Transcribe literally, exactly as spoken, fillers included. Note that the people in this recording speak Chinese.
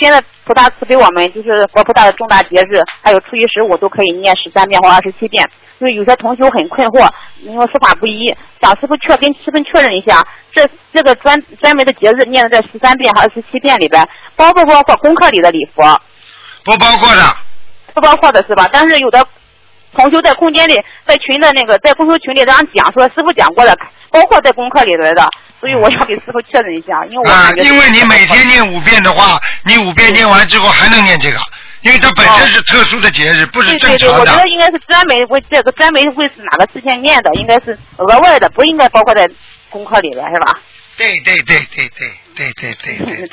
现在菩萨赐给我们，就是佛菩萨的重大节日，还有初一十五都可以念十三遍或二十七遍。所以有些同学很困惑，因为说法不一，想师傅确跟师傅确认一下，这这个专专门的节日念的在十三遍和二十七遍里边，包不包括功课里的礼佛？ 不包括的。 不包括的是吧？但是有的同学在空间里，在群的那个在公修群里这样讲说，师傅讲过的，包括在功课里来的，所以我要给师傅确认一下，因为我啊，因为你每天念五遍的话，你五遍念完之后还能念这个，因为它本身是特殊的节日，不是正常的。 对对对，我觉得应该是专门为这个专门为哪个事情念的，应该是额外的，不应该包括在功课里的，是吧？ 对对对对对对对对对。